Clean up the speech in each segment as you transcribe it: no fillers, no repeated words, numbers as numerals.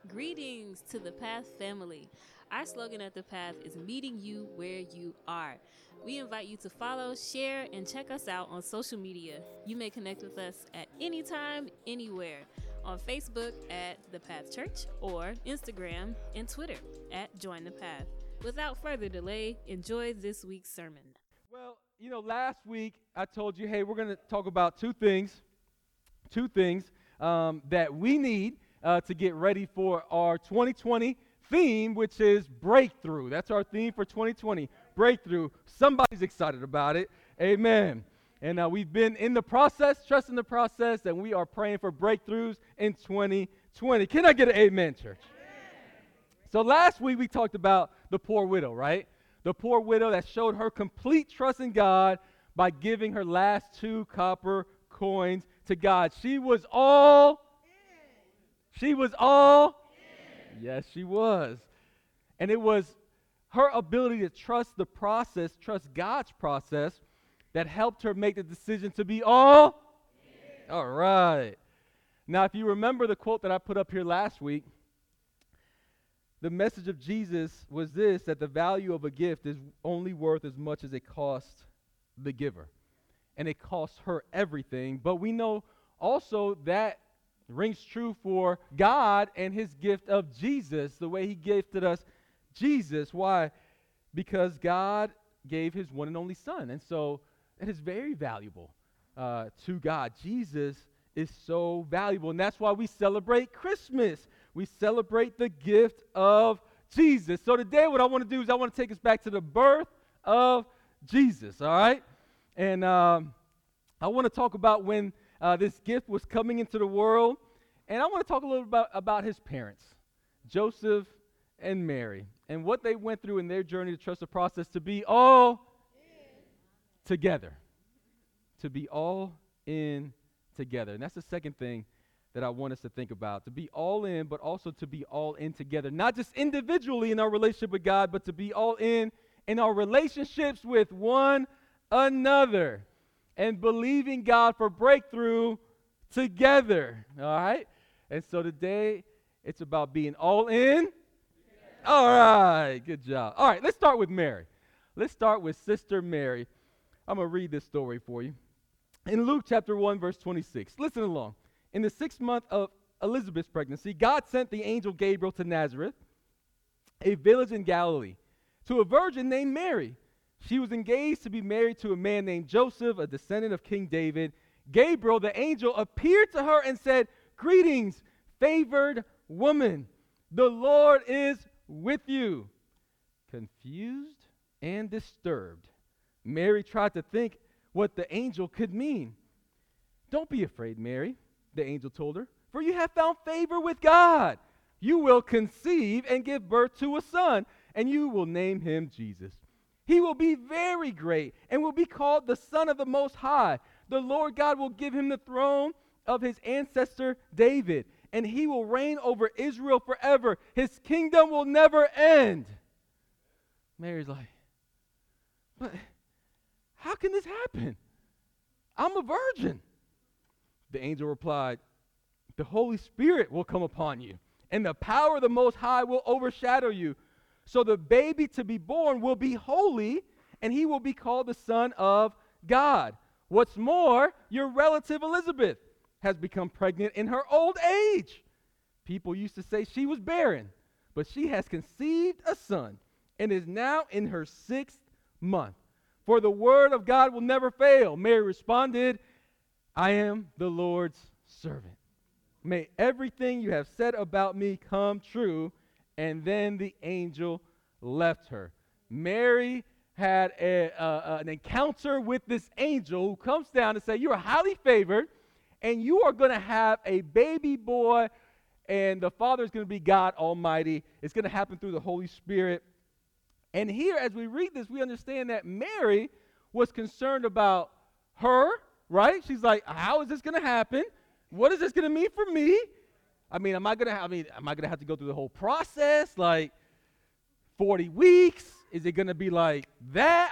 Greetings to the Path family. Our slogan at the Path is meeting you where you are. We invite you to follow, share, and check us out on social media. You may connect with us at any time, anywhere. On Facebook at The Path Church or Instagram and Twitter at Join the Path. Without further delay, enjoy this week's sermon. Well, last week I told you, hey, we're going to talk about two things that we need to get ready for our 2020 theme, which is breakthrough. That's our theme for 2020, breakthrough. Somebody's excited about it. Amen. And we've been in the process, trusting the process, and we are praying for breakthroughs in 2020. Can I get an amen, church? So last week we talked about the poor widow, right? The poor widow that showed her complete trust in God by giving her last 2 copper coins to God. She was all. Yes, she was. And it was her ability to trust the process, trust God's process, that helped her make the decision to be all. All right. Now, if you remember the quote that I put up here last week, the message of Jesus was this, that the value of a gift is only worth as much as it costs the giver. And it costs her everything. But we know also that rings true for God and his gift of Jesus, the way he gifted us Jesus. Why? Because God gave his one and only son. And so it is very valuable to God. Jesus is so valuable. And that's why we celebrate Christmas. We celebrate the gift of Jesus. So today what I want to do is I want to take us back to the birth of Jesus, all right? And I want to talk about when this gift was coming into the world. And I want to talk a little about his parents, Joseph and Mary, and what they went through in their journey to trust the process to be all together. To be all in together. And that's the second thing that I want us to think about. To be all in, but also to be all in together. Not just individually in our relationship with God, but to be all in our relationships with one another. And believing God for breakthrough together. All right? And so today, it's about being all in. All right. Good job. All right, let's start with Mary. Let's start with Sister Mary. I'm going to read this story for you. In Luke chapter 1, verse 26. Listen along. In the 6th month of Elizabeth's pregnancy, God sent the angel Gabriel to Nazareth, a village in Galilee, to a virgin named Mary. She was engaged to be married to a man named Joseph, a descendant of King David. Gabriel, the angel, appeared to her and said, "Greetings, favored woman. The Lord is with you." Confused and disturbed, Mary tried to think what the angel could mean. "Don't be afraid, Mary," the angel told her, "for you have found favor with God. You will conceive and give birth to a son, and you will name him Jesus. He will be very great and will be called the Son of the Most High. The Lord God will give him the throne of his ancestor David, and he will reign over Israel forever. His kingdom will never end." Mary's like, "But how can this happen? I'm a virgin." The angel replied, "The Holy Spirit will come upon you, and the power of the Most High will overshadow you. So the baby to be born will be holy, and he will be called the Son of God. What's more, your relative Elizabeth has become pregnant in her old age. People used to say she was barren, but she has conceived a son and is now in her 6th month. For the word of God will never fail." Mary responded, "I am the Lord's servant. May everything you have said about me come true." And then the angel left her. Mary had an encounter with this angel who comes down to say, "You are highly favored, and you are going to have a baby boy, and the father is going to be God Almighty. It's going to happen through the Holy Spirit." And here, as we read this, we understand that Mary was concerned about her, right? She's like, "How is this going to happen? What is this going to mean for me? Am I gonna have to go through the whole process, like 40 weeks? Is it gonna be like that?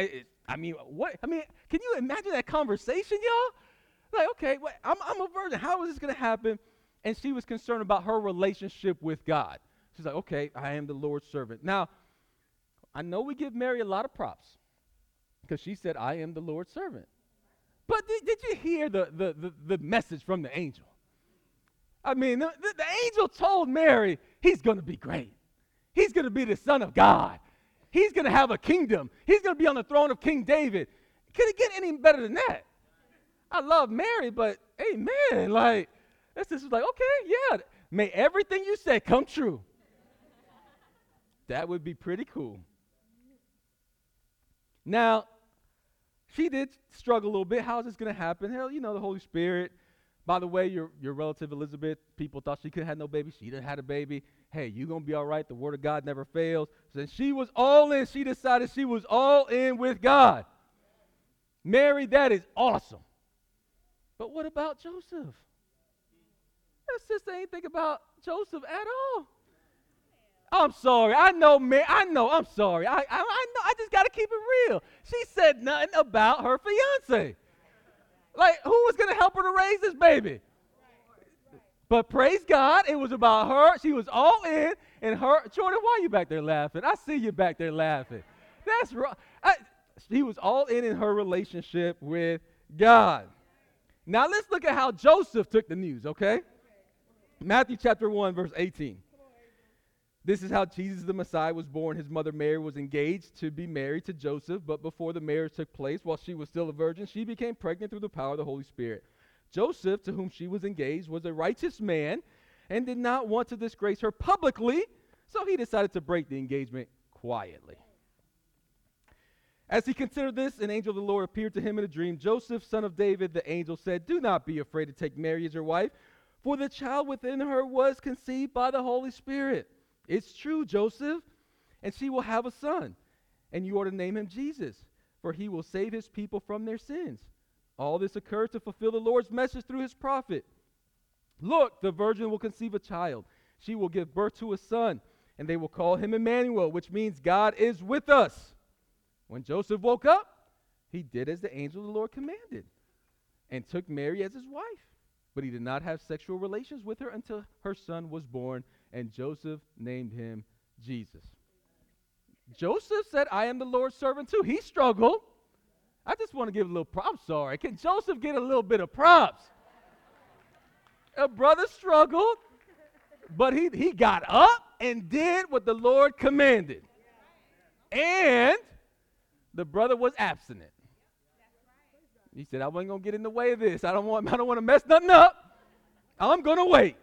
What? Can you imagine that conversation, y'all? Like, okay, I'm a virgin. How is this gonna happen?" and she was concerned about her relationship with God. She's like, okay, I am the Lord's servant. Now, I know we give Mary a lot of props because she said, I am the Lord's servant. But did you hear the message from the angel? I mean, the angel told Mary, he's going to be great. He's going to be the Son of God. He's going to have a kingdom. He's going to be on the throne of King David. Could it get any better than that? I love Mary, but amen. Like, this is like, okay, yeah, may everything you said come true. That would be pretty cool. Now, she did struggle a little bit. How is this going to happen? Hell, you know, the Holy Spirit. By the way, your relative Elizabeth, people thought she couldn't have no baby. She done had a baby. Hey, you're going to be all right. The word of God never fails. So she was all in. She decided she was all in with God. Mary, that is awesome. But what about Joseph? That sister ain't think about Joseph at all. I'm sorry. I know, I'm sorry. I know. I just got to keep it real. She said nothing about her fiance. Like, who was going to help her to raise this baby? But praise God, it was about her. She was all in, and her. Jordan, why are you back there laughing? I see you back there laughing. That's right. She was all in her relationship with God. Now, let's look at how Joseph took the news, okay? Matthew chapter 1, verse 18. This is how Jesus the Messiah was born. His mother Mary was engaged to be married to Joseph, but before the marriage took place, while she was still a virgin, she became pregnant through the power of the Holy Spirit. Joseph, to whom she was engaged, was a righteous man and did not want to disgrace her publicly, so he decided to break the engagement quietly. As he considered this, an angel of the Lord appeared to him in a dream. Joseph, son of David, the angel said, "Do not be afraid to take Mary as your wife, for the child within her was conceived by the Holy Spirit. It's true, Joseph, and she will have a son, and you are to name him Jesus, for he will save his people from their sins." All this occurred to fulfill the Lord's message through his prophet. "Look, the virgin will conceive a child. She will give birth to a son, and they will call him Emmanuel, which means God is with us." When Joseph woke up, he did as the angel of the Lord commanded and took Mary as his wife. But he did not have sexual relations with her until her son was born, and Joseph named him Jesus. Joseph said, "I am the Lord's servant too." He struggled. I just want to give a little props. Sorry. Can Joseph get a little bit of props? A brother struggled, but he got up and did what the Lord commanded. And the brother was abstinent. He said, "I wasn't going to get in the way of this. I don't want to mess nothing up. I'm going to wait."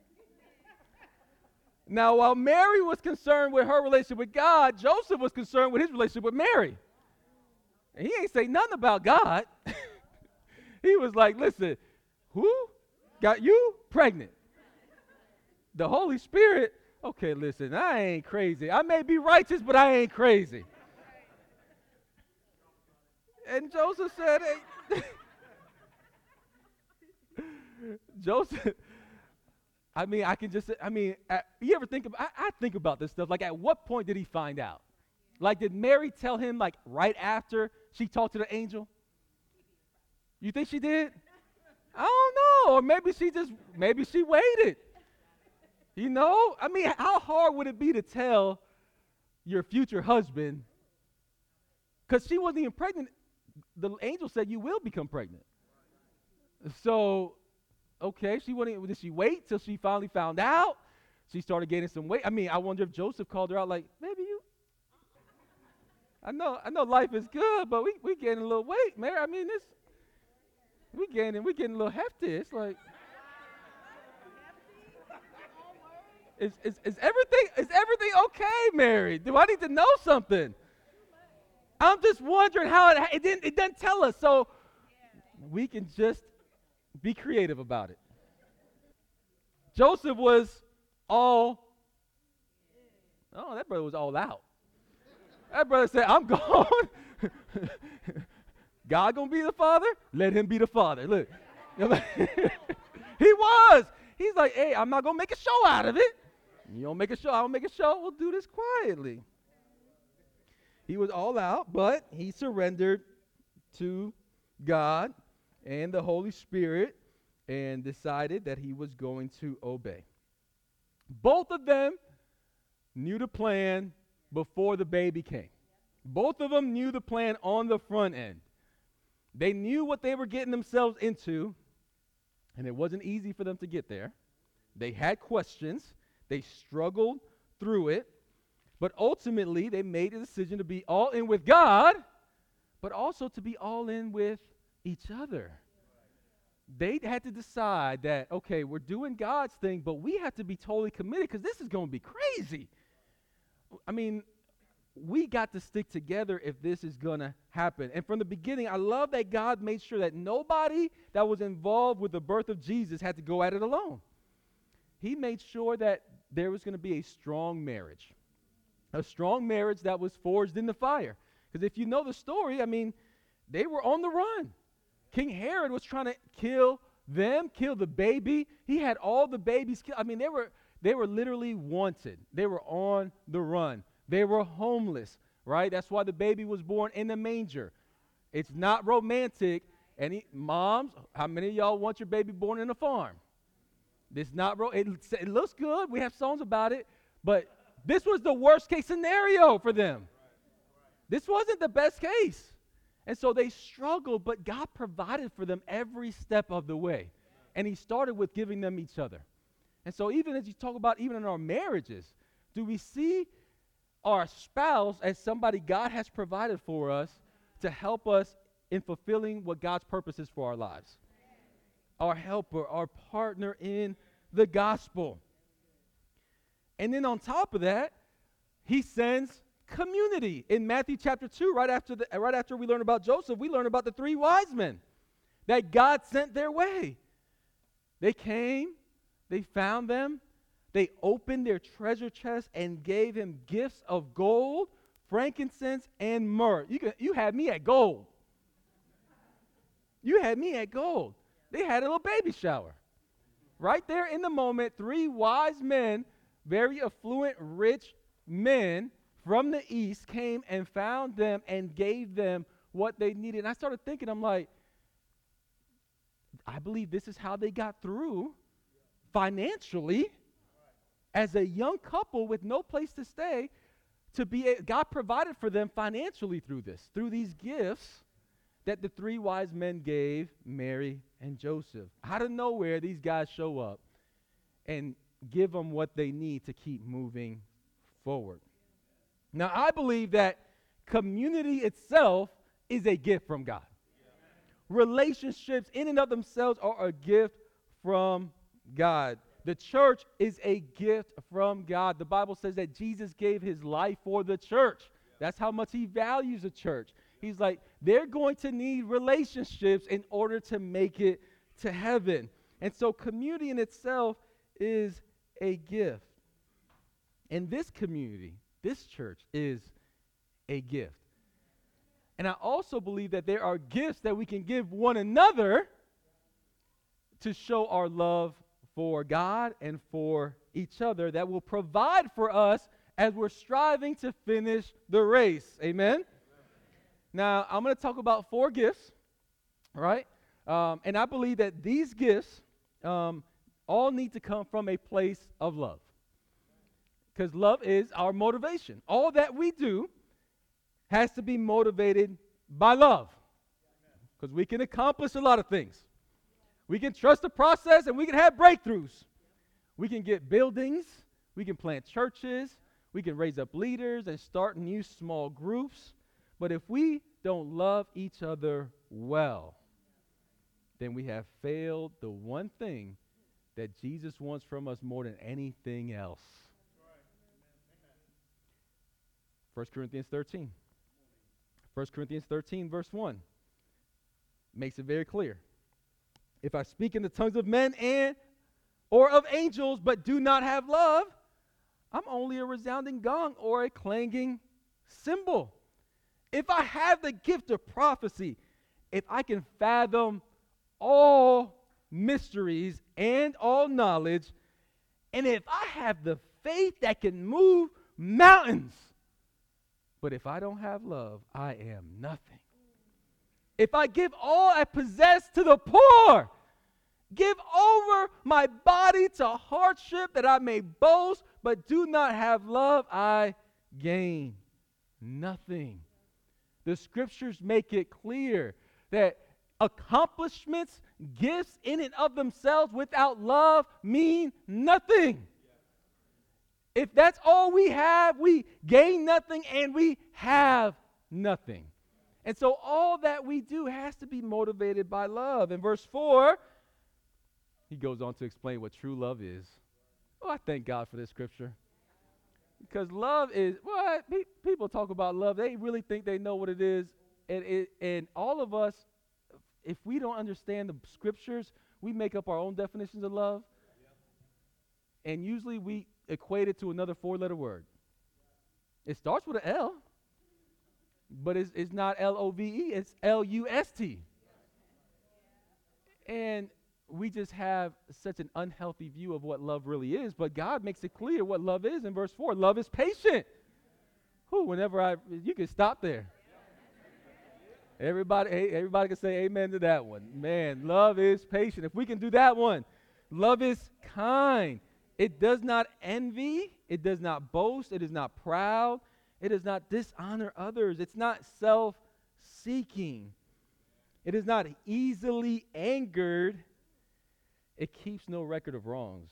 Now, while Mary was concerned with her relationship with God, Joseph was concerned with his relationship with Mary. And he ain't say nothing about God. He was like, "Listen, who got you pregnant? The Holy Spirit? Okay, listen, I ain't crazy. I may be righteous, but I ain't crazy." And Joseph said, "Hey." Joseph, you ever think about, I think about this stuff. Like, at what point did he find out? Like, did Mary tell him, like, right after she talked to the angel? You think she did? I don't know. Or maybe she waited. You know? I mean, how hard would it be to tell your future husband? Because she wasn't even pregnant. The angel said you will become pregnant. So, okay, did she wait till she finally found out? She started gaining some weight. I mean, I wonder if Joseph called her out like, "Maybe you, I know life is good, but we gaining a little weight, Mary. I mean, we getting a little hefty." It's like, is everything okay, Mary? Do I need to know something? I'm just wondering how it doesn't tell us, so we can just be creative about it. Joseph was that brother was all out. That brother said, "I'm gone." God gonna be the father? Let him be the father. Look. He was. He's like, "Hey, I'm not gonna make a show out of it. You don't make a show, I don't make a show. We'll do this quietly." He was all out, but he surrendered to God and the Holy Spirit, and decided that he was going to obey. Both of them knew the plan before the baby came. Both of them knew the plan on the front end. They knew what they were getting themselves into, and it wasn't easy for them to get there. They had questions. They struggled through it. But ultimately, they made a decision to be all in with God, but also to be all in with each other. They had to decide that, okay, we're doing God's thing, but we have to be totally committed because this is going to be crazy. I mean, we got to stick together if this is going to happen. And from the beginning, I love that God made sure that nobody that was involved with the birth of Jesus had to go at it alone. He made sure that there was going to be a strong marriage that was forged in the fire. Because if you know the story, I mean, they were on the run. King Herod was trying to kill them, kill the baby. He had all the babies killed. I mean, they were literally wanted. They were on the run. They were homeless, right? That's why the baby was born in the manger. It's not romantic. Moms, how many of y'all want your baby born in a farm? It's not it looks good. We have songs about it, but this was the worst case scenario for them. This wasn't the best case. And so they struggled, but God provided for them every step of the way. And he started with giving them each other. And so even as you talk about even in our marriages, do we see our spouse as somebody God has provided for us to help us in fulfilling what God's purpose is for our lives? Our helper, our partner in the gospel. And then on top of that, he sends community. In Matthew chapter 2, right after we learn about Joseph, we learn about the 3 wise men that God sent their way. They came, they found them, they opened their treasure chest and gave him gifts of gold, frankincense, and myrrh. You had me at gold. You had me at gold. They had a little baby shower. Right there in the moment, 3 wise men, very affluent, rich men from the east came and found them and gave them what they needed. And I started thinking, I'm like, I believe this is how they got through financially as a young couple with no place to stay. God provided for them financially through these gifts that the 3 wise men gave Mary and Joseph. Out of nowhere, these guys show up and give them what they need to keep moving forward. Now, I believe that community itself is a gift from God. Relationships in and of themselves are a gift from God. The church is a gift from God. The Bible says that Jesus gave his life for the church. That's how much he values the church. He's like, they're going to need relationships in order to make it to heaven. And so community in itself is a gift. And this community, this church, is a gift. And I also believe that there are gifts that we can give one another to show our love for God and for each other that will provide for us as we're striving to finish the race. Amen? Now, I'm going to talk about 4 gifts, right? And I believe that these gifts all need to come from a place of love. Because love is our motivation. All that we do has to be motivated by love. Because we can accomplish a lot of things. We can trust the process and we can have breakthroughs. We can get buildings. We can plant churches. We can raise up leaders and start new small groups. But if we don't love each other well, then we have failed the one thing that Jesus wants from us more than anything else. 1 Corinthians 13. 1 Corinthians 13, verse 1 makes it very clear. If I speak in the tongues of men or of angels, but do not have love, I'm only a resounding gong or a clanging cymbal. If I have the gift of prophecy, if I can fathom all mysteries and all knowledge, and if I have the faith that can move mountains, but if I don't have love, I am nothing. If I give all I possess to the poor, Give over my body to hardship that I may boast, but do not have love, I gain nothing. The scriptures make it clear that accomplishments, gifts in and of themselves without love mean nothing. If that's all we have, we gain nothing and we have nothing. And so all that we do has to be motivated by love. In verse 4, he goes on to explain what true love is. Oh, I thank God for this scripture. Because love is, what? People talk about love. They really think they know what it is. And all of us, if we don't understand the scriptures, we make up our own definitions of love. And usually we equate it to another four-letter word. It starts with an L, but it's not L-O-V-E, it's L-U-S-T. And we just have such an unhealthy view of what love really is, but God makes it clear what love is in verse 4. Love is patient. You can stop there. Everybody can say amen to that one. Man, love is patient. If we can do that one, love is kind. It does not envy. It does not boast. It is not proud. It does not dishonor others. It's not self-seeking. It is not easily angered. It keeps no record of wrongs.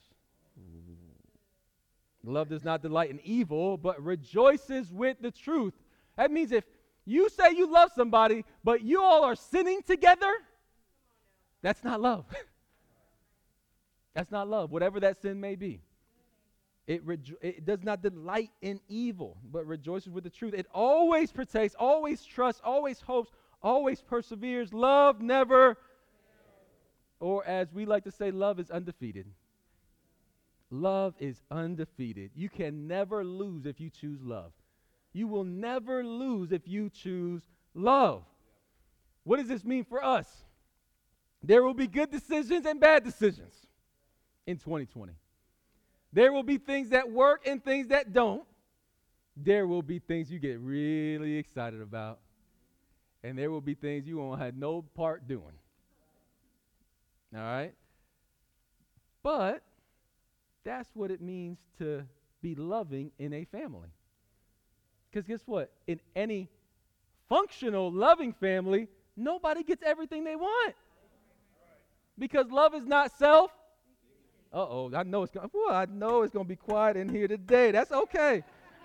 Love does not delight in evil, but rejoices with the truth. That means if you say you love somebody, but you all are sinning together, that's not love. That's not love, whatever that sin may be. It does not delight in evil, but rejoices with the truth. It always protects, always trusts, always hopes, always perseveres. Love never, or as we like to say, love is undefeated. Love is undefeated. You can never lose if you choose love. You will never lose if you choose love. What does this mean for us? There will be good decisions and bad decisions in 2020. There will be things that work and things that don't. There will be things you get really excited about. And there will be things you won't have no part doing. All right? But that's what it means to be loving in a family. Because guess what? In any functional, loving family, nobody gets everything they want. Because love is not self. I know it's going to be quiet in here today. That's okay.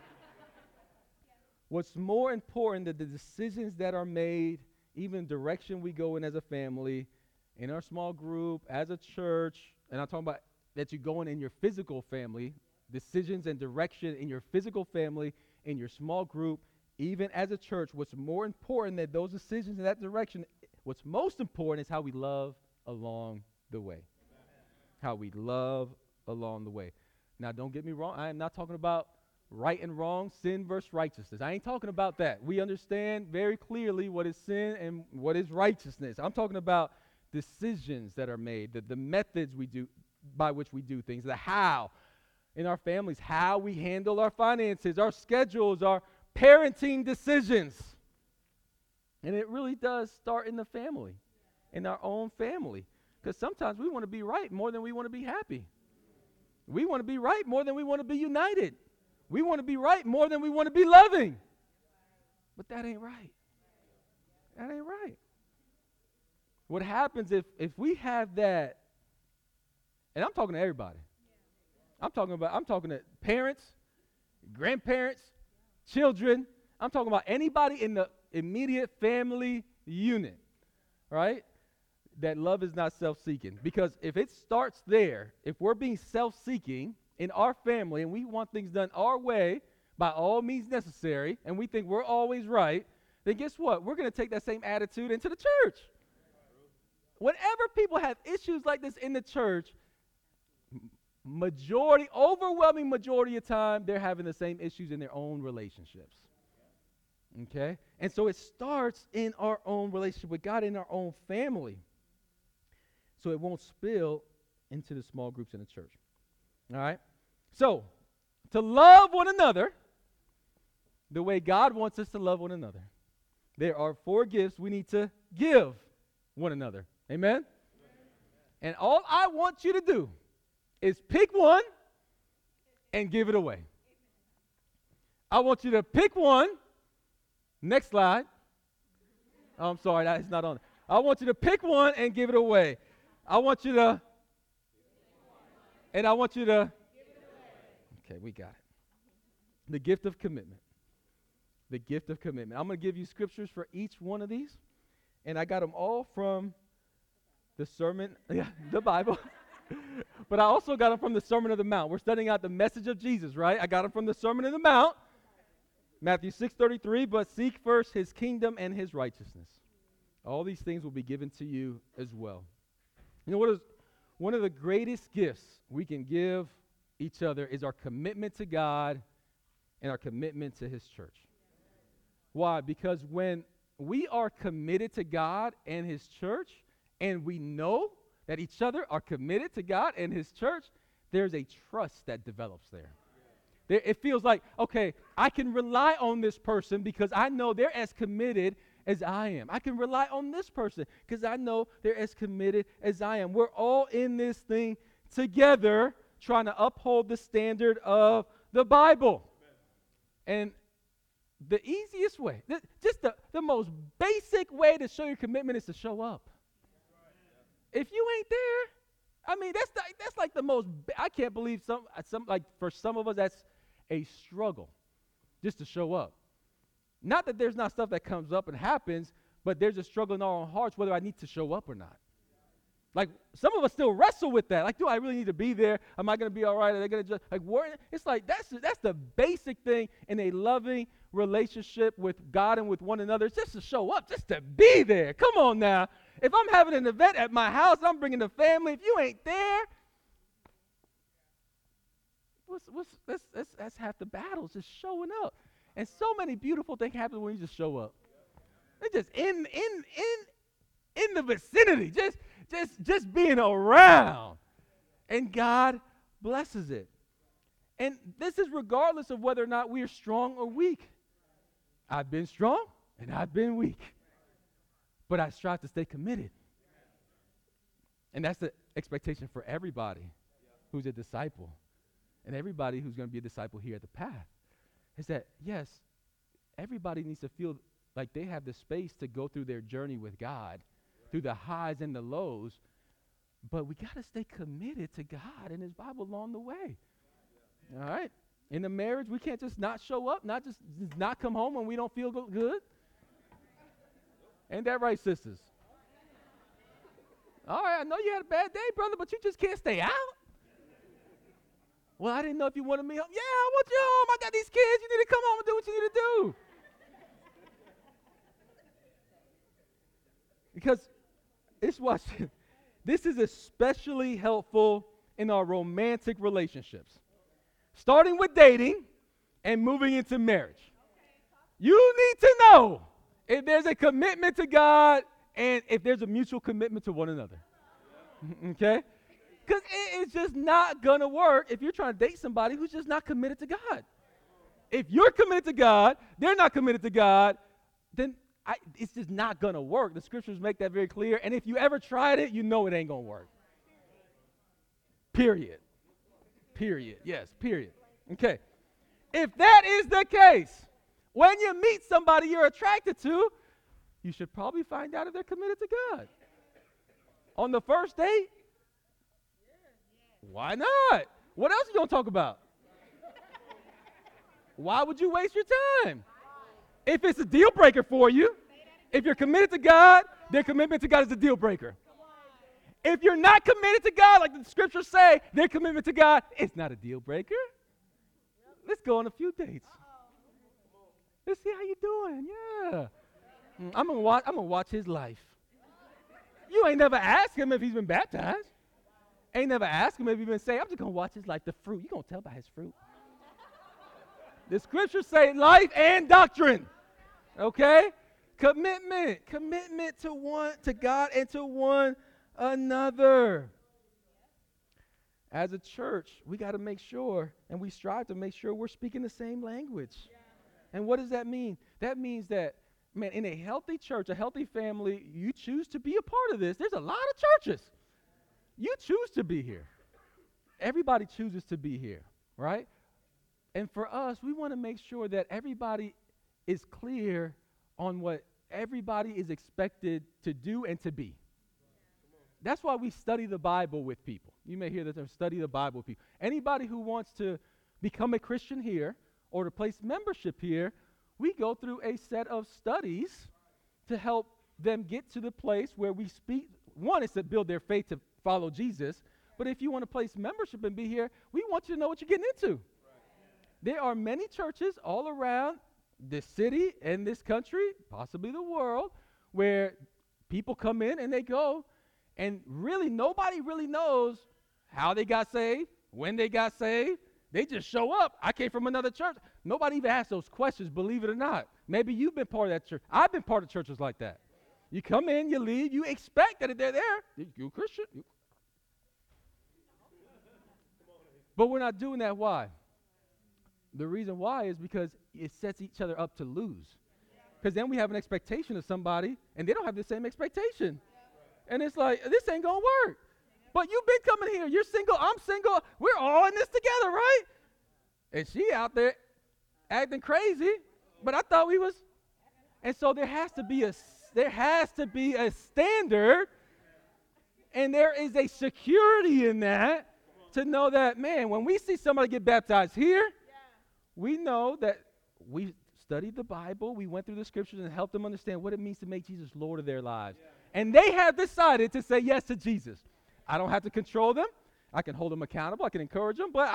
What's more important than the decisions that are made, even direction we go in as a family, in our small group, as a church, and I'm talking about that you're going in your physical family, decisions and direction in your physical family, in your small group, even as a church, what's more important than those decisions in that direction, what's most important is how we love along the way. How we love along the way. Now, don't get me wrong. I am not talking about right and wrong, sin versus righteousness. I ain't talking about that. We understand very clearly what is sin and what is righteousness. I'm talking about decisions that are made, the methods we do by which we do things, the how in our families, how we handle our finances, our schedules, our parenting decisions. And it really does start in the family, in our own family. Because sometimes we want to be right more than we want to be happy. We want to be right more than we want to be united. We want to be right more than we want to be loving. But that ain't right. That ain't right. What happens if we have that, and I'm talking to everybody. I'm talking to parents, grandparents, children. I'm talking about anybody in the immediate family unit, right? That love is not self-seeking. Because if it starts there, if we're being self-seeking in our family and we want things done our way by all means necessary and we think we're always right, then guess what? We're going to take that same attitude into the church. Whenever people have issues like this in the church, overwhelming majority of time, they're having the same issues in their own relationships. Okay? And so it starts in our own relationship with God, in our own family. So it won't spill into the small groups in the church. All right? So, to love one another the way God wants us to love one another, there are 4 gifts we need to give one another. Amen? And all I want you to do is pick one and give it away. I want you to pick one. Next slide. Oh, I'm sorry, it's not on. I want you to pick one and give it away. I want you to, and I want you to, okay, we got it. The gift of commitment. The gift of commitment. I'm going to give you scriptures for each one of these, and I got them all from the sermon, the Bible, but I also got them from the Sermon on the Mount. We're studying out the message of Jesus, right? I got them from the Sermon on the Mount, Matthew 6:33, but seek first his kingdom and his righteousness. All these things will be given to you as well. You know what is one of the greatest gifts we can give each other is our commitment to God and our commitment to his church. Why? Because when we are committed to God and his church, and we know that each other are committed to God and his church, there's a trust that develops there. It feels like, okay, I can rely on this person because I know they're as committed as I am. I can rely on this person because I know they're as committed as I am. We're all in this thing together trying to uphold the standard of the Bible. And the easiest way, just the most basic way to show your commitment is to show up. If you ain't there, I mean, that's like the most, I can't believe some like for some of us, that's a struggle just to show up. Not that there's not stuff that comes up and happens, but there's a struggle in our own hearts whether I need to show up or not. Like, some of us still wrestle with that. Like, do I really need to be there? Am I going to be all right? Are they going to just, like, worry? It's like, that's the basic thing in a loving relationship with God and with one another. It's just to show up, just to be there. Come on now. If I'm having an event at my house, I'm bringing the family. If you ain't there, that's half the battle, just showing up. And so many beautiful things happen when you just show up. It's just in the vicinity, just being around. And God blesses it. And this is regardless of whether or not we are strong or weak. I've been strong and I've been weak. But I strive to stay committed. And that's the expectation for everybody who's a disciple. And everybody who's going to be a disciple here at the Path. Is that, yes, everybody needs to feel like they have the space to go through their journey with God, through the highs and the lows, but we got to stay committed to God and his Bible along the way. All right? In a marriage, we can't just not show up, not just not come home when we don't feel good. Ain't that right, sisters? All right, I know you had a bad day, brother, but you just can't stay out. Well, I didn't know if you wanted me home. Yeah, I want you home. I got these kids. You need to come home and do what you need to do. Because this is especially helpful in our romantic relationships. Starting with dating and moving into marriage. You need to know if there's a commitment to God and if there's a mutual commitment to one another. Okay? Because it's just not going to work if you're trying to date somebody who's just not committed to God. If you're committed to God, they're not committed to God, then it's just not going to work. The scriptures make that very clear. And if you ever tried it, you know it ain't going to work. Period. Yes, period. Okay. If that is the case, when you meet somebody you're attracted to, you should probably find out if they're committed to God. On the first date, why not? What else are you going to talk about? Why would you waste your time? If it's a deal breaker for you, if you're committed to God, their commitment to God is a deal breaker. If you're not committed to God, like the scriptures say, their commitment to God, it's not a deal breaker. Let's go on a few dates. Let's see how you're doing. Yeah. I'm gonna watch his life. You ain't never asked him if he's been baptized. Ain't never asked him if he's been saved. I'm just going to watch his life. The fruit. You're going to tell by his fruit. The scriptures say life and doctrine. Okay? Commitment to God and to one another. As a church, we got to make sure, and we strive to make sure we're speaking the same language. Yeah. And what does that mean? That means that, man, in a healthy church, a healthy family, you choose to be a part of this. There's a lot of churches You choose to be here. Everybody chooses to be here, right? And for us, we want to make sure that everybody is clear on what everybody is expected to do and to be. That's why we study the Bible with people. You may hear the term study the Bible with people. Anybody who wants to become a Christian here or to place membership here, we go through a set of studies to help them get to the place where we speak. One is to build their faith to follow Jesus. But if you want to place membership and be here, we want you to know what you're getting into. There are many churches all around this city and this country, possibly the world, where people come in and they go, and really nobody really knows how they got saved, when they got saved. They just show up. I came from another church. Nobody even asks those questions, believe it or not. Maybe you've been part of that church. I've been part of churches like that. You come in, you leave, you expect that if they're there, you're a Christian. But we're not doing that. Why? The reason why is because it sets each other up to lose. Because then we have an expectation of somebody, and they don't have the same expectation. And it's like, this ain't going to work. But you've been coming here. You're single. I'm single. We're all in this together, right? And she out there acting crazy. But I thought we was. And so there has to be a standard, and there is a security in that to know that, man, when we see somebody get baptized here, we know that we studied the Bible, we went through the scriptures and helped them understand what it means to make Jesus Lord of their lives. Yeah. And they have decided to say yes to Jesus. I don't have to control them. I can hold them accountable. I can encourage them, but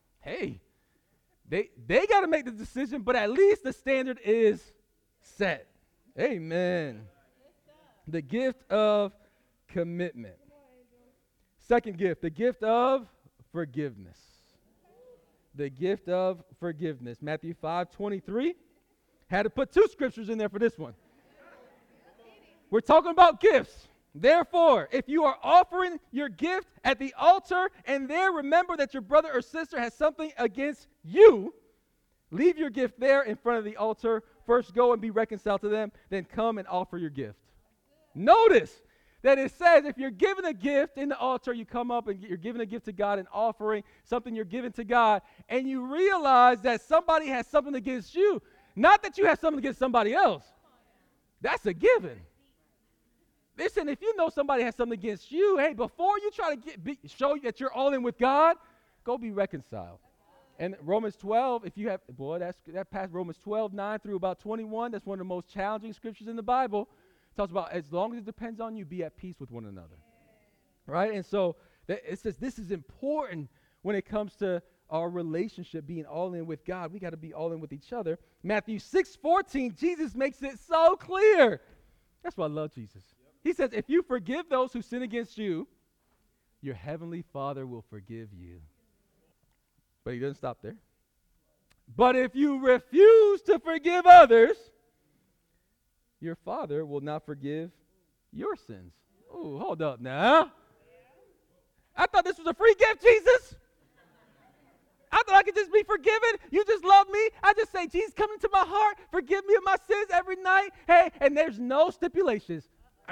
they got to make the decision, but at least the standard is set. Amen. The gift of commitment. Second gift, the gift of forgiveness. The gift of forgiveness. Matthew 5:23. Had to put two scriptures in there for this one. We're talking about gifts. Therefore, if you are offering your gift at the altar and there remember that your brother or sister has something against you, leave your gift there in front of the altar. First go and be reconciled to them, then come and offer your gift. Notice that it says if you're giving a gift in the altar, you come up and you're giving a gift to God, an offering, something you're giving to God, and you realize that somebody has something against you, not that you have something against somebody else. That's a given. Listen, if you know somebody has something against you, hey, before you try to show that you're all in with God, go be reconciled. And Romans 12, if you have, that past Romans 12, 9 through about 21, that's one of the most challenging scriptures in the Bible. It talks about as long as it depends on you, be at peace with one another. Right? And so it says this is important when it comes to our relationship being all in with God. We got to be all in with each other. Matthew 6:14, Jesus makes it so clear. That's why I love Jesus. He says, if you forgive those who sin against you, your heavenly Father will forgive you. But he doesn't stop there. But if you refuse to forgive others, your Father will not forgive your sins. Oh, hold up now. I thought this was a free gift, Jesus. I thought I could just be forgiven. You just love me. I just say, Jesus, come into my heart. Forgive me of my sins every night. Hey, and there's no stipulations.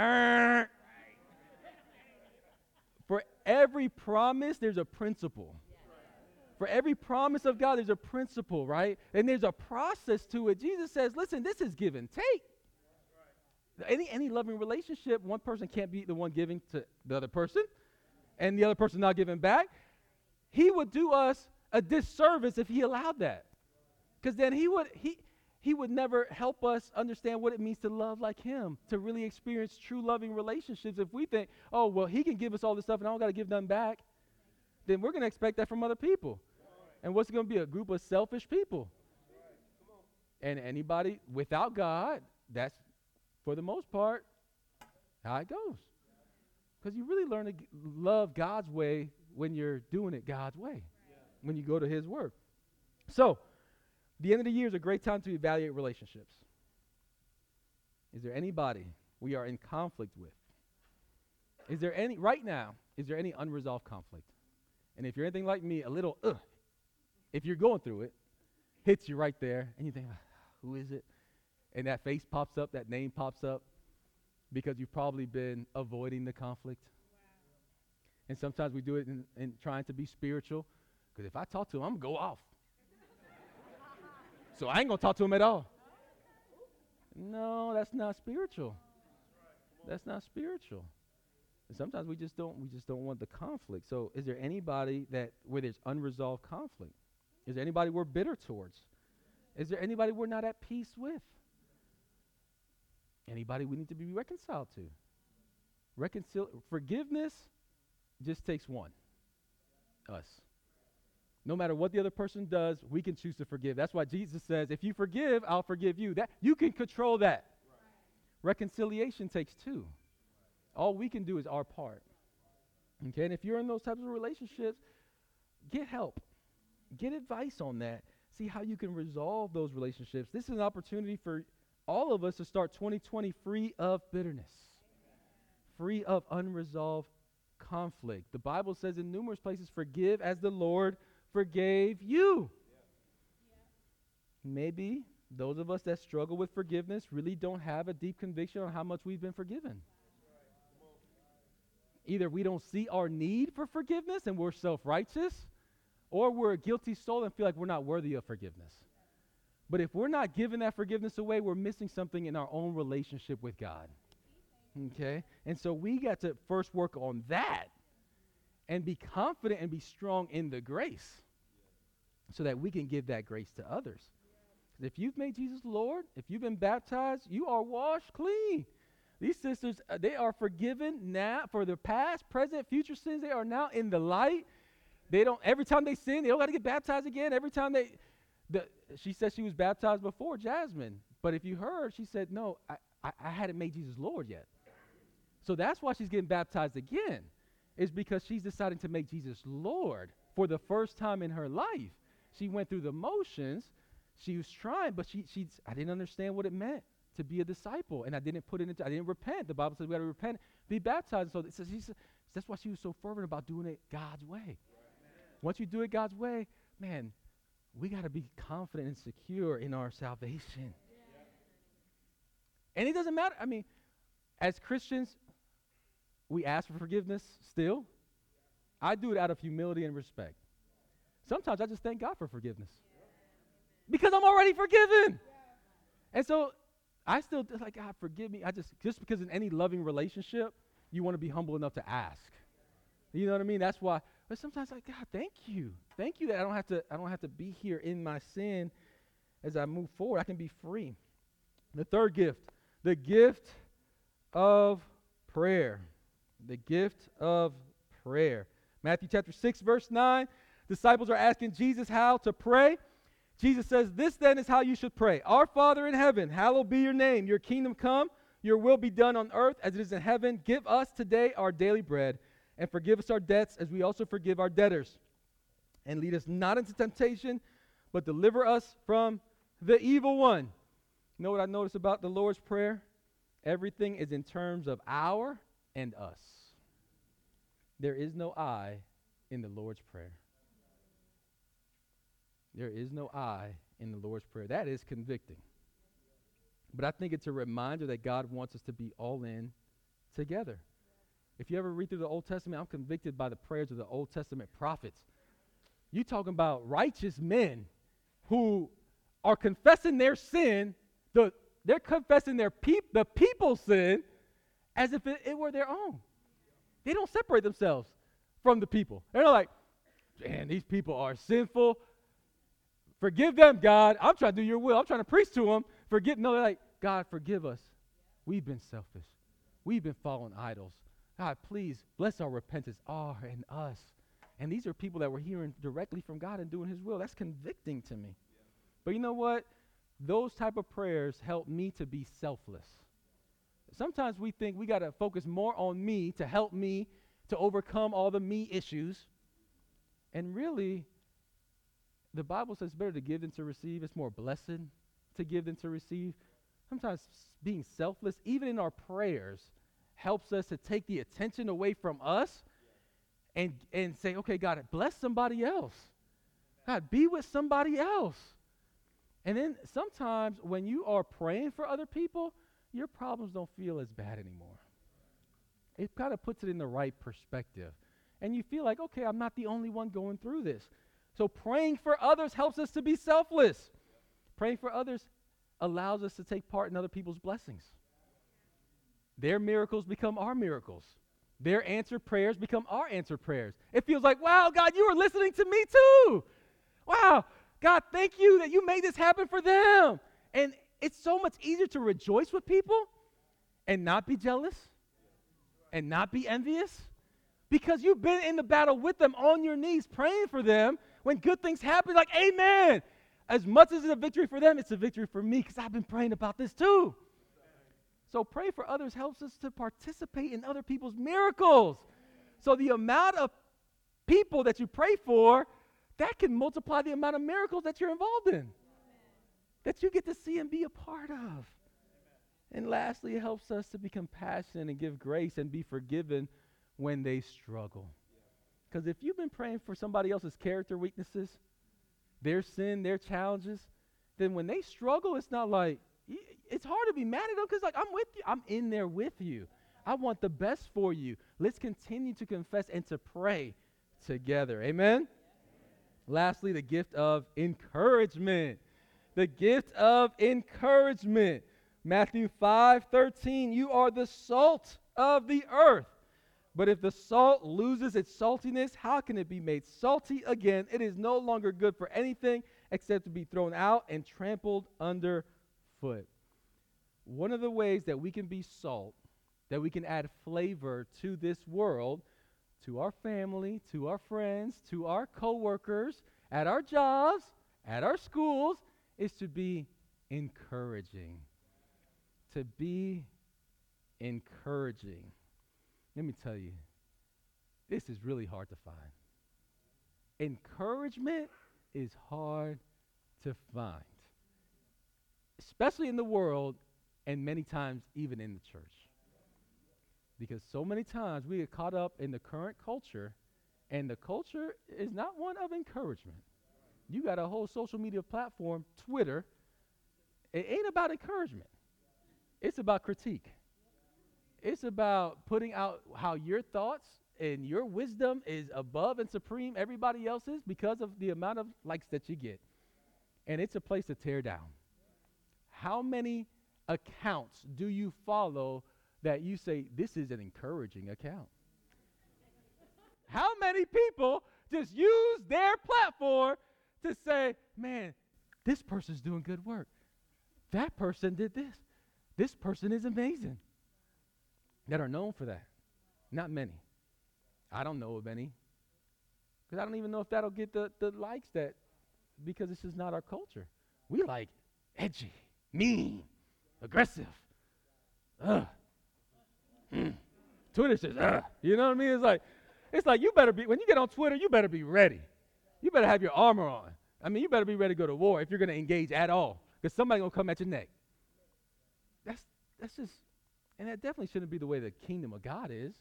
For every promise, there's a principle. For every promise of God, there's a principle, right? And there's a process to it. Jesus says, listen, this is give and take. Any loving relationship, one person can't be the one giving to the other person and the other person not giving back. He would do us a disservice if he allowed that. Because then he would never help us understand what it means to love like him, to really experience true loving relationships. If we think, oh, well, he can give us all this stuff and I don't got to give nothing back, then we're going to expect that from other people. And what's going to be a group of selfish people? And anybody without God, that's, for the most part, how it goes. Because you really learn to love God's way when you're doing it God's way, when you go to his word. So, the end of the year is a great time to evaluate relationships. Is there anybody we are in conflict with? Is there any unresolved conflict? And if you're anything like me, a little, if you're going through it, hits you right there, and you think, who is it? And that face pops up, that name pops up, because you've probably been avoiding the conflict. And sometimes we do it in trying to be spiritual. Because if I talk to him, I'm going to go off. So I ain't going to talk to him at all. No, that's not spiritual. That's not spiritual. And sometimes we just don't want the conflict. So is there anybody where there's unresolved conflict? Is there anybody we're bitter towards? Is there anybody we're not at peace with? Anybody we need to be reconciled to? Forgiveness just takes one, us. No matter what the other person does, we can choose to forgive. That's why Jesus says, if you forgive, I'll forgive you. That you can control that. Right. Reconciliation takes two. All we can do is our part. Okay, and if you're in those types of relationships, get help. Get advice on that. See how you can resolve those relationships. This is an opportunity for all of us to start 2020 free of bitterness, free of unresolved conflict. The Bible says in numerous places, forgive as the Lord forgave you. Maybe those of us that struggle with forgiveness really don't have a deep conviction on how much we've been forgiven. Either we don't see our need for forgiveness and we're self-righteous, or we're a guilty soul and feel like we're not worthy of forgiveness. But if we're not giving that forgiveness away, we're missing something in our own relationship with God. Okay? And so we got to first work on that and be confident and be strong in the grace so that we can give that grace to others. If you've made Jesus Lord, if you've been baptized, you are washed clean. These sisters, they are forgiven now for their past, present, future sins. They are now in the light. They don't, every time they sin, they don't got to get baptized again. Every time she said she was baptized before, Jasmine. But if you heard, she said, no, I hadn't made Jesus Lord yet. So that's why she's getting baptized again, is because she's deciding to make Jesus Lord for the first time in her life. She went through the motions. She was trying, but I didn't understand what it meant to be a disciple, and I didn't repent. The Bible says we got to repent, be baptized. So that's why she was so fervent about doing it God's way. Once you do it God's way, man, we got to be confident and secure in our salvation. And it doesn't matter. I mean, as Christians, we ask for forgiveness still. I do it out of humility and respect. Sometimes I just thank God for forgiveness because I'm already forgiven. And so I still like, God, forgive me. Just because in any loving relationship, you want to be humble enough to ask. You know what I mean? That's why. But sometimes like, God, thank you that I don't have to be here in my sin as I move forward. I can be free. The third gift, the gift of prayer. The gift of prayer. Matthew chapter 6, verse 9. Disciples are asking Jesus how to pray. Jesus says, this then is how you should pray. Our Father in heaven, hallowed be your name. Your kingdom come, your will be done on earth as it is in heaven. Give us today our daily bread, and forgive us our debts as we also forgive our debtors. And lead us not into temptation, but deliver us from the evil one. You know what I noticed about the Lord's Prayer? Everything is in terms of our and us. There is no I in the Lord's Prayer. There is no I in the Lord's Prayer. That is convicting. But I think it's a reminder that God wants us to be all in together. If you ever read through the Old Testament, I'm convicted by the prayers of the Old Testament prophets. You talking about righteous men who are confessing their sin. They're confessing the people's sin as if it were their own. They don't separate themselves from the people. They're not like, man, these people are sinful. Forgive them, God. I'm trying to do your will. I'm trying to preach to them. No, they're like, God, forgive us. We've been selfish. We've been following idols. God, please bless our repentance, and us. And these are people that were hearing directly from God and doing his will. That's convicting to me. Yeah. But you know what? Those type of prayers help me to be selfless. Sometimes we think we got to focus more on me to help me to overcome all the me issues. And really, the Bible says it's better to give than to receive. It's more blessed to give than to receive. Sometimes being selfless, even in our prayers, helps us to take the attention away from us and say, okay, God, bless somebody else. God, be with somebody else. And then sometimes when you are praying for other people, your problems don't feel as bad anymore. It kind of puts it in the right perspective. And you feel like, okay, I'm not the only one going through this. So praying for others helps us to be selfless. Praying for others allows us to take part in other people's blessings. Their miracles become our miracles. Their answered prayers become our answered prayers. It feels like, wow, God, you are listening to me too. Wow, God, thank you that you made this happen for them. And it's so much easier to rejoice with people and not be jealous and not be envious because you've been in the battle with them on your knees praying for them. When good things happen, like, amen. As much as it's a victory for them, it's a victory for me because I've been praying about this too. So pray for others helps us to participate in other people's miracles. So the amount of people that you pray for, that can multiply the amount of miracles that you're involved in, that you get to see and be a part of. And lastly, it helps us to be compassionate and give grace and be forgiven when they struggle. Because if you've been praying for somebody else's character weaknesses, their sin, their challenges, then when they struggle, it's not like, it's hard to be mad at them because, like, I'm with you. I'm in there with you. I want the best for you. Let's continue to confess and to pray together. Amen? Lastly, the gift of encouragement. The gift of encouragement. Matthew 5:13, you are the salt of the earth. But if the salt loses its saltiness, how can it be made salty again? It is no longer good for anything except to be thrown out and trampled underfoot. One of the ways that we can be salt, that we can add flavor to this world, to our family, to our friends, to our coworkers, at our jobs, at our schools, is to be encouraging. To be encouraging. Let me tell you, this is really hard to find. Encouragement is hard to find, especially in the world and many times even in the church. Because so many times we get caught up in the current culture, and the culture is not one of encouragement. You got a whole social media platform, Twitter. It ain't about encouragement. It's about critique. It's about putting out how your thoughts and your wisdom is above and supreme everybody else's because of the amount of likes that you get. And it's a place to tear down. How many accounts do you follow that you say, this is an encouraging account? How many people just use their platform to say, man, this person's doing good work. That person did this. This person is amazing. That are known for that. Not many. I don't know of any. Because I don't even know if that'll get the likes that, because this is not our culture. We like edgy, mean, aggressive. Twitter says, you know what I mean? It's like you better be, when you get on Twitter, you better be ready. You better have your armor on. I mean, you better be ready to go to war if you're going to engage at all. Because somebody's going to come at your neck. That's just, and that definitely shouldn't be the way the kingdom of God is.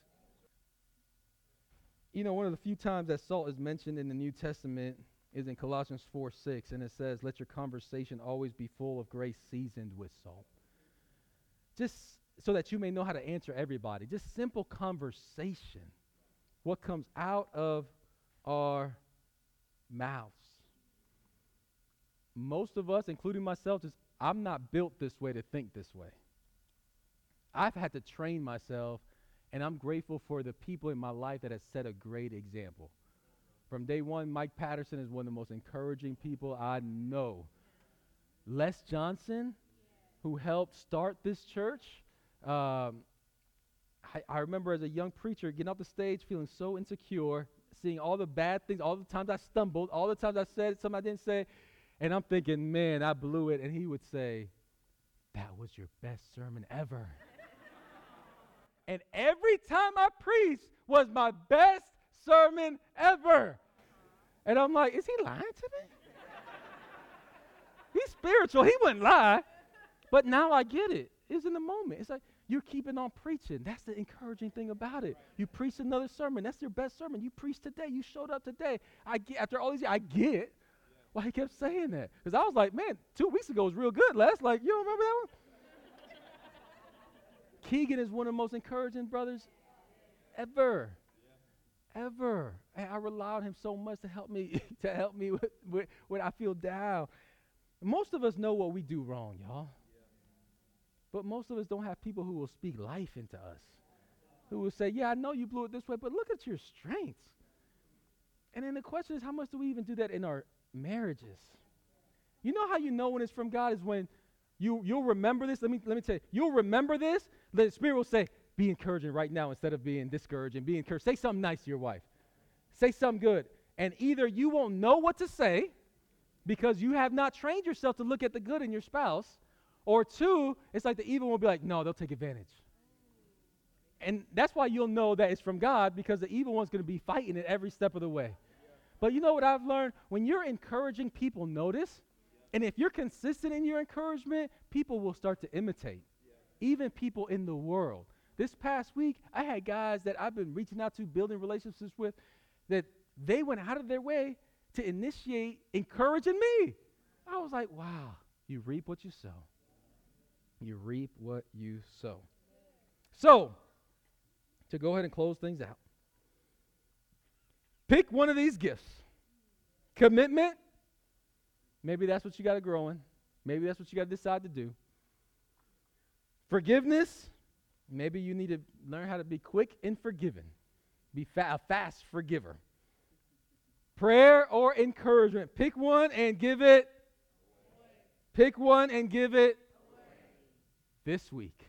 You know, one of the few times that salt is mentioned in the New Testament is in Colossians 4:6, and it says, let your conversation always be full of grace seasoned with salt. Just so that you may know how to answer everybody. Just simple conversation. What comes out of our mouths. Most of us, including myself, I'm not built this way to think this way. I've had to train myself, and I'm grateful for the people in my life that have set a great example. From day one, Mike Patterson is one of the most encouraging people I know. Les Johnson, who helped start this church, I remember as a young preacher getting off the stage feeling so insecure, seeing all the bad things, all the times I stumbled, all the times I said something I didn't say, and I'm thinking, man, I blew it. And he would say, that was your best sermon ever. And every time I preached was my best sermon ever. And I'm like, is he lying to me? He's spiritual. He wouldn't lie. But now I get it. It's in the moment. It's like you're keeping on preaching. That's the encouraging thing about it. You preached another sermon. That's your best sermon. You preached today. You showed up today. After all these years, I get why he kept saying that. Because I was like, man, 2 weeks ago was real good, Les. Like, you don't remember that one? Keegan is one of the most encouraging brothers ever. ever. And I rely on him so much to help me with when I feel down. Most of us know what we do wrong, y'all. But most of us don't have people who will speak life into us, who will say, yeah, I know you blew it this way, but look at your strengths. And then the question is, how much do we even do that in our marriages? You know how you know when it's from God is when you'll remember this. Let me tell you, you'll remember this. The Spirit will say, be encouraging right now instead of being discouraging. Be encouraged. Say something nice to your wife. Say something good. And either you won't know what to say because you have not trained yourself to look at the good in your spouse, or two, it's like the evil will be like, no, they'll take advantage. And that's why you'll know that it's from God, because the evil one's going to be fighting it every step of the way. But you know what I've learned? When you're encouraging, people notice. And if you're consistent in your encouragement, people will start to imitate. Even people in the world. This past week, I had guys that I've been reaching out to, building relationships with, that they went out of their way to initiate encouraging me. I was like, wow, you reap what you sow. You reap what you sow. So, to go ahead and close things out, pick one of these gifts. Commitment, maybe that's what you got to grow in. Maybe that's what you got to decide to do. Forgiveness, maybe you need to learn how to be quick in forgiving. Be a fast forgiver. Prayer or encouragement, pick one and give it. Pick one and give it. This week,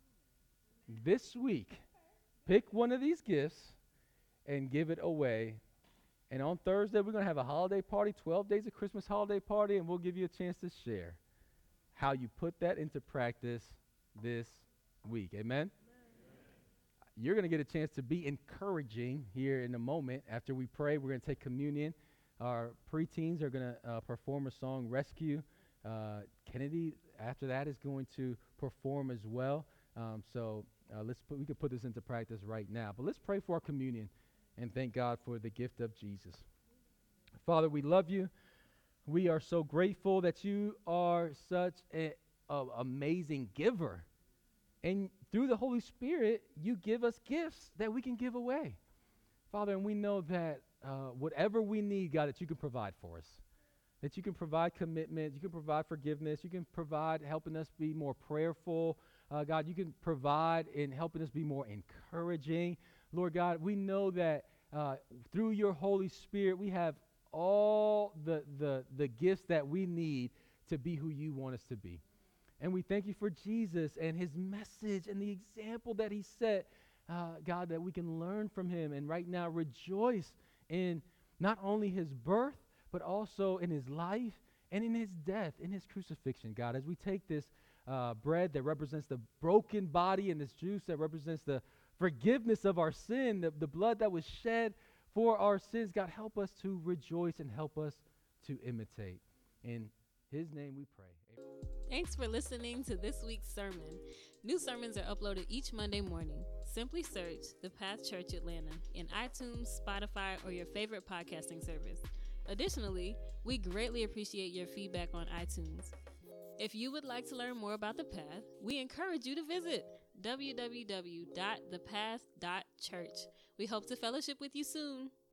pick one of these gifts and give it away. And on Thursday, we're going to have a holiday party, 12 days of Christmas holiday party, and we'll give you a chance to share how you put that into practice this week. Amen? You're going to get a chance to be encouraging here in a moment. After we pray, we're going to take communion. Our preteens are going to perform a song, Rescue. Kennedy, after that, is going to perform as well. We could put this into practice right now. But let's pray for our communion and thank God for the gift of Jesus. Father, we love you. We are so grateful that you are such an amazing giver. And through the Holy Spirit, you give us gifts that we can give away. Father, and we know that whatever we need, God, that you can provide for us. That you can provide commitment, you can provide forgiveness, you can provide helping us be more prayerful. God, you can provide in helping us be more encouraging. Lord God, we know that through your Holy Spirit, we have all the gifts that we need to be who you want us to be. And we thank you for Jesus and his message and the example that he set, God, that we can learn from him and right now rejoice in not only his birth, but also in his life and in his death, in his crucifixion, God. As we take this bread that represents the broken body and this juice that represents the forgiveness of our sin, the blood that was shed for our sins, God, help us to rejoice and help us to imitate. In his name we pray. Amen. Thanks for listening to this week's sermon. New sermons are uploaded each Monday morning. Simply search The Path Church Atlanta in iTunes, Spotify, or your favorite podcasting service. Additionally, we greatly appreciate your feedback on iTunes. If you would like to learn more about The Path, we encourage you to visit www.thepath.church. We hope to fellowship with you soon.